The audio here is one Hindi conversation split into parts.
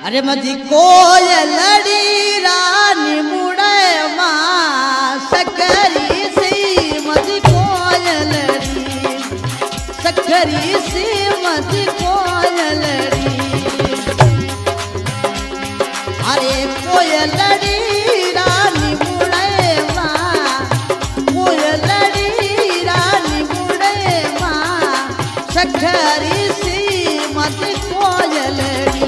अरे मजी कोयलड़ी रानी मुड़े माँ सकरी सी मजी कोयलड़ी सकरी सी मजी कोयलड़ी अरे कोयलड़ी रानी मुड़े माँ कोयलड़ी रानी मुड़े माँ सकरी सी मजी कोयलड़ी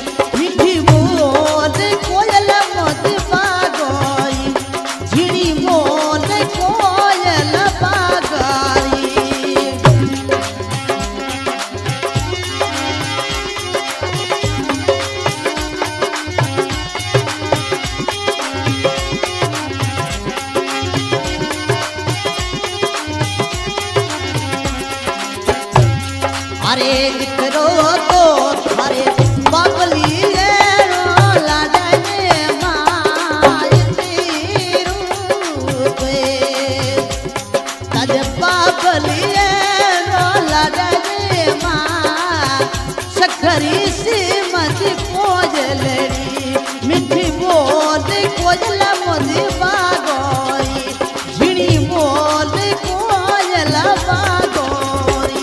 कोयल मत बागोई झिड़ी मोल कोयल बागोई अरे इतरो तो अरे बाबली सकरी सी मजी कोयलड़ी मीठी बोल कोयल मजी बागोई झिड़ी बोल कोयल बागोई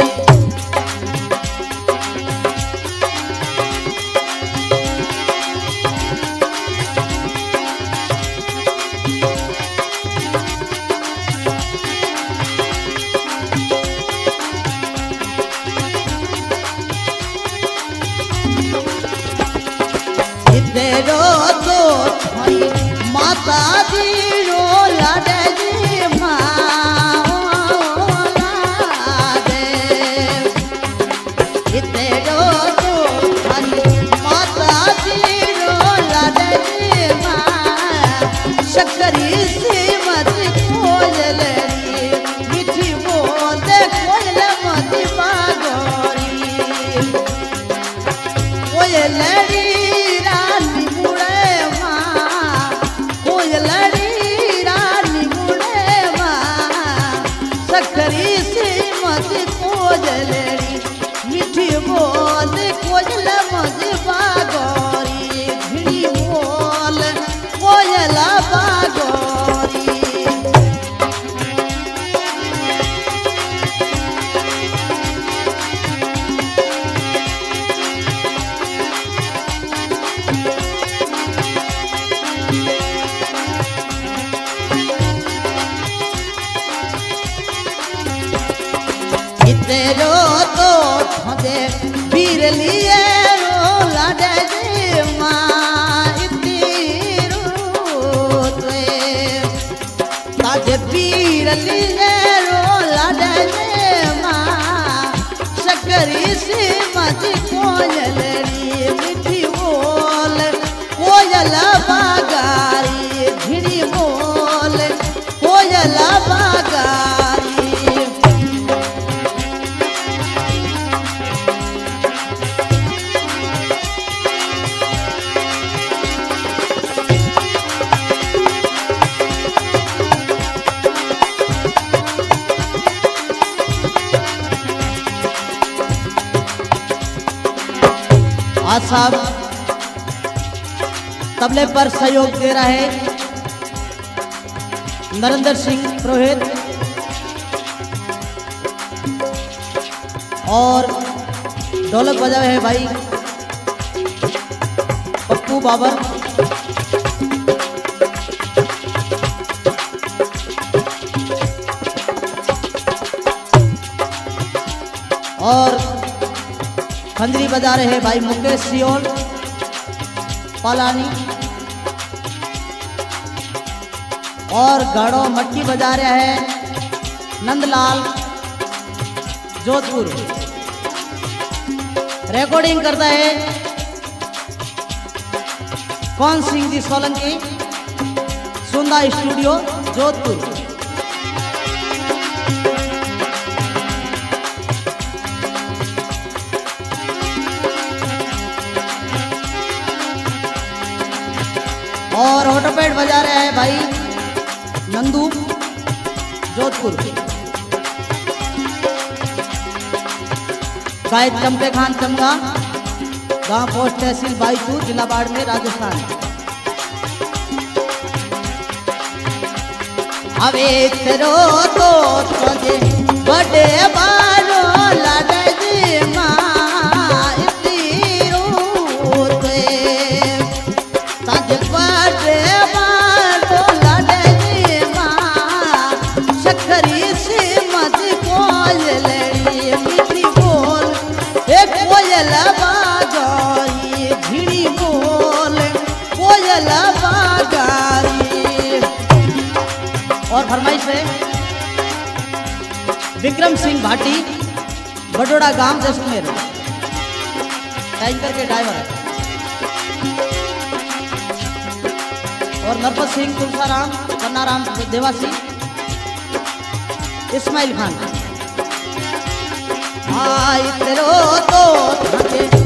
तेरो तो थोड़ी माता दी रो लाडे जी माँ दे तेरो तो थोड़ी माता दी रो लाडे जी माँ सकरी सी मत कोयलड़ी मीठी बोल कोयल मत बागोरी कोयलड़ी सकरी सी मत कोयलड़ी मीठी बोल कोयल मत बागोरी झिड़ी बोल कोयल बागोरी तेरो तो ठोदे बीर लिए रो लाडे जी माँ इतीरू ताजे बीर लिए रो लाडे जी माँ सकरी सी मजी कोयलड़ी मीठी बोल कोयल बागारी झिड़ी बोल कोयल बागारी आज साहब तबले पर सहयोग दे रहा है नरेंद्र सिंह पुरोहित और ढोलक बजा है भाई पप्पू बाबर और खंजरी बजा रहे हैं भाई मुकेश सियोल पालानी और गाड़ो मटकी बजा रहा है नंदलाल जोधपुर रिकॉर्डिंग करता है कौन सिंह जी सोलंकी सुंदा स्टूडियो जोधपुर और ऑटोपेड बजा रहे हैं भाई नंदू जोधपुर गायक चंपे खान चमगा गांव पोस्ट तहसील बाईचूर, जिला बाड़मेर, राजस्थान। अबे तेरो तो तुझे बड़े बारो लड़े माँ इतनी रोते ताजे बड़े बारो लड़े माँ शक्करी से मत कोयल मीठी बोल एक कोयल बागारी झिड़ी बोल कोयल बागारी। और फरमाइश है विक्रम सिंह भाटी, बडोड़ा गांव, जैसलमेर, टैंकर के ड्राइवर है। और नरपत सिंह, तुलसाराम, कन्नाराम देवासी, इस्माइल खान। आई तेरो तो